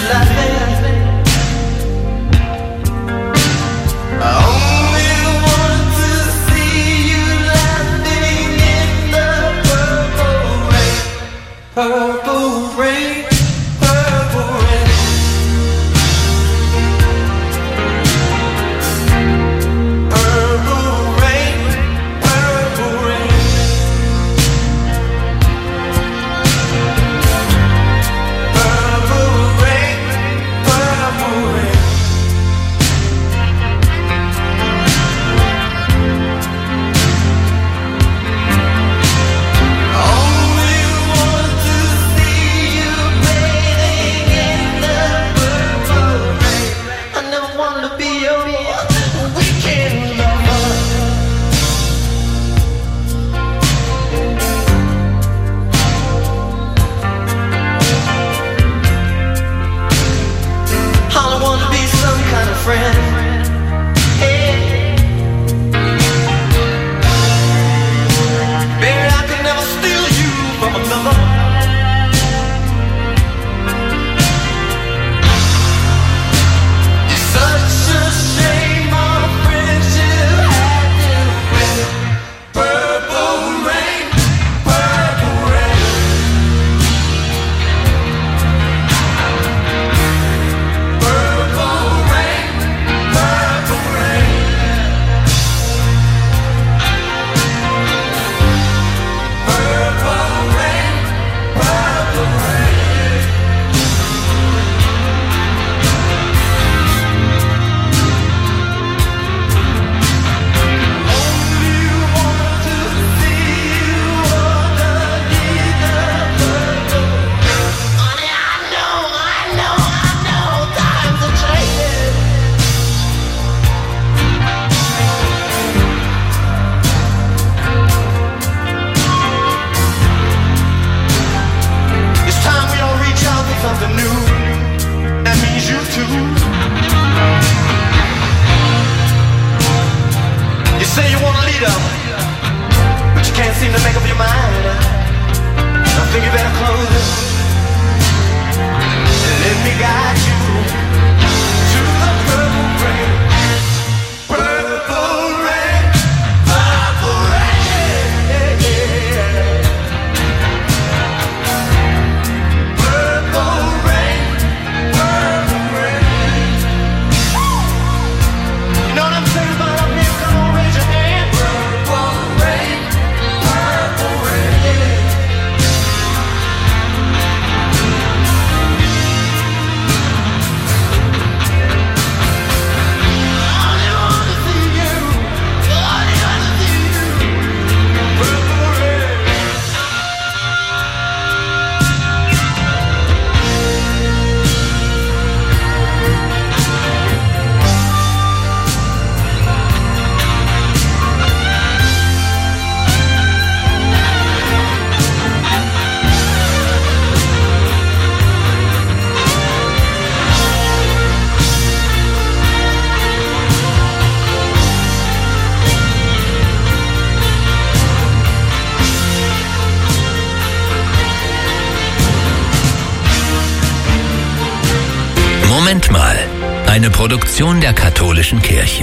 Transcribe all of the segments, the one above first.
Moment mal, eine Produktion der Katholischen Kirche.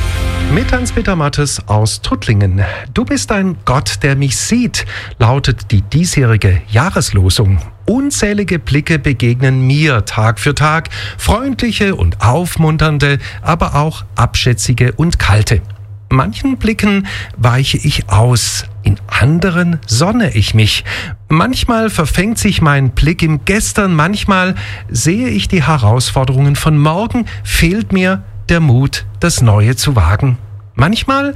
Mit Hans-Peter Mattes aus Tuttlingen. Du bist ein Gott, der mich sieht, lautet die diesjährige Jahreslosung. Unzählige Blicke begegnen mir Tag für Tag, freundliche und aufmunternde, aber auch abschätzige und kalte. Manchen Blicken weiche ich aus, in anderen sonne ich mich. Manchmal verfängt sich mein Blick im Gestern, manchmal sehe ich die Herausforderungen von morgen, fehlt mir der Mut, das Neue zu wagen. Manchmal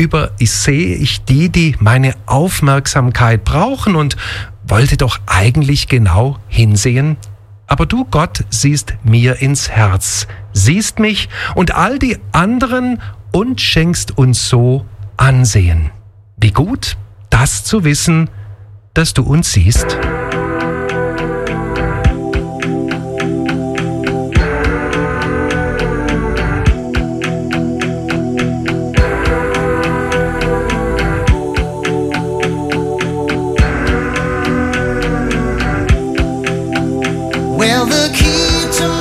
sehe ich die meine Aufmerksamkeit brauchen und wollte doch eigentlich genau hinsehen. Aber du, Gott, siehst mir ins Herz, siehst mich und all die anderen und schenkst uns so Ansehen. Wie gut, das zu wissen, dass du uns siehst. Well, the key to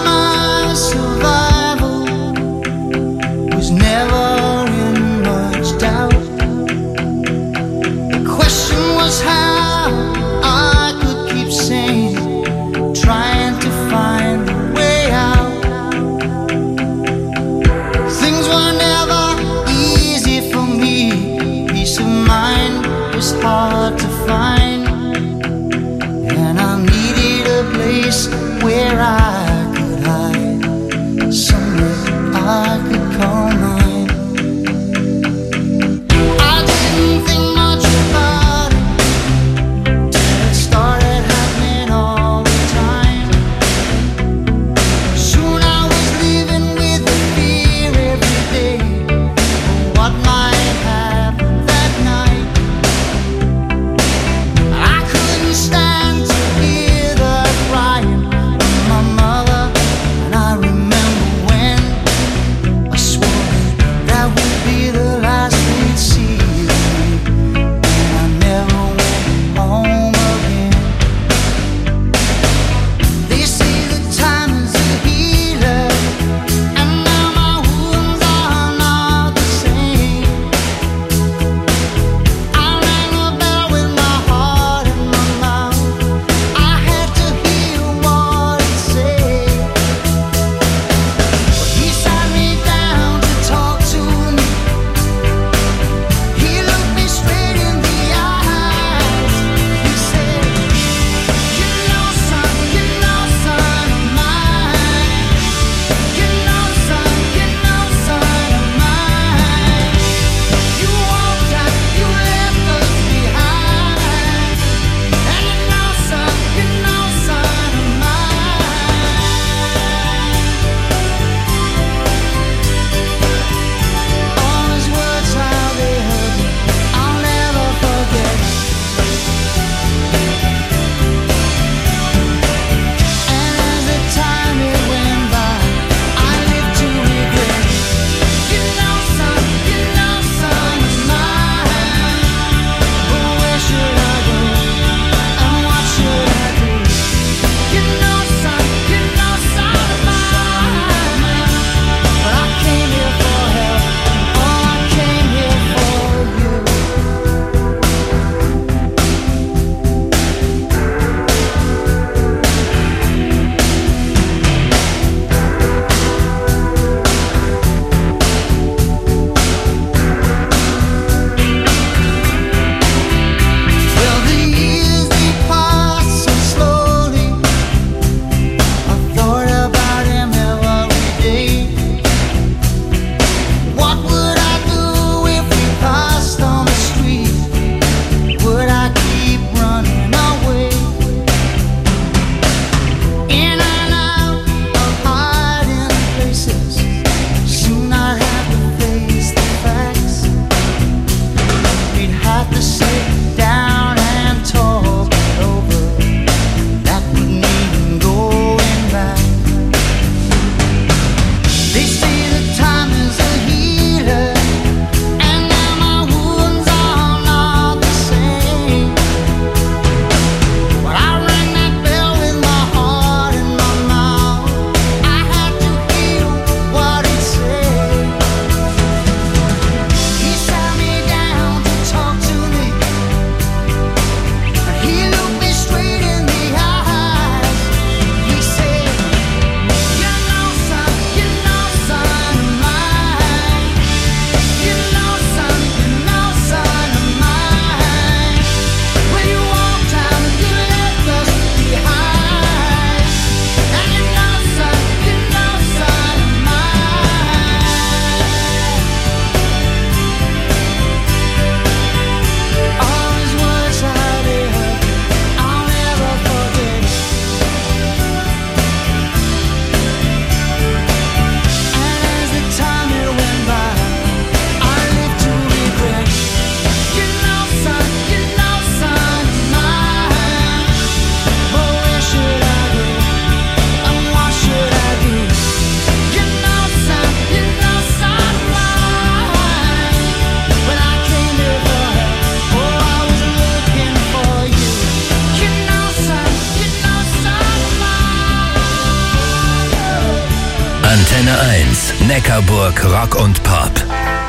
Antenne 1, Neckarburg Rock und Pop.